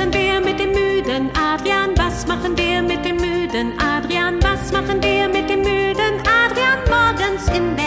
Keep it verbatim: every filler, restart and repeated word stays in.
machen wir mit dem müden Adrian? Was machen wir mit dem müden Adrian? Was machen wir mit dem müden Adrian morgens in der